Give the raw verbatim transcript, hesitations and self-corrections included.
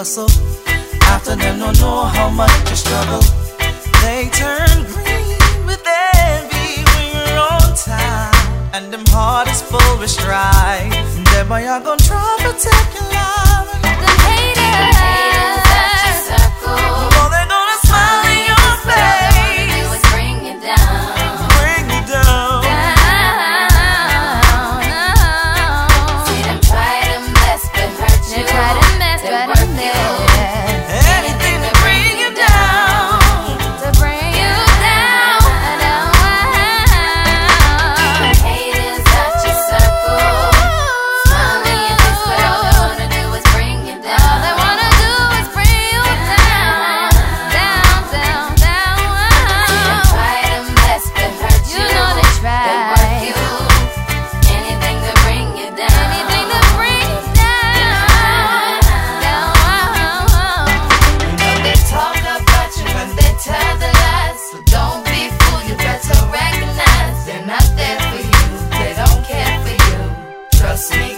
hustle. After them don't know how much you struggle. They turn green with envy when you're on time, and them heart is full with strife. Them boy are gonna try to take your life. The haters, haters at your circle. Oh, they're gonna smile in your face. All they wanna do is bring you down, bring you down, down. See them try their best but hurt you. They try their best but hurt you. Anything to bring you down, to bring you down, down. Haters at your circle. Smile in your face, but all they wanna do is bring you down. All they wanna do is bring you down, down, down, down. See them try their best but hurt you. You know they try. They work you. Anything to bring you down. Anything to bring you down, down. They talk about you and they tell the lies. So don't be fooled, you better recognize they're not there for you. They don't care for you. Trust me.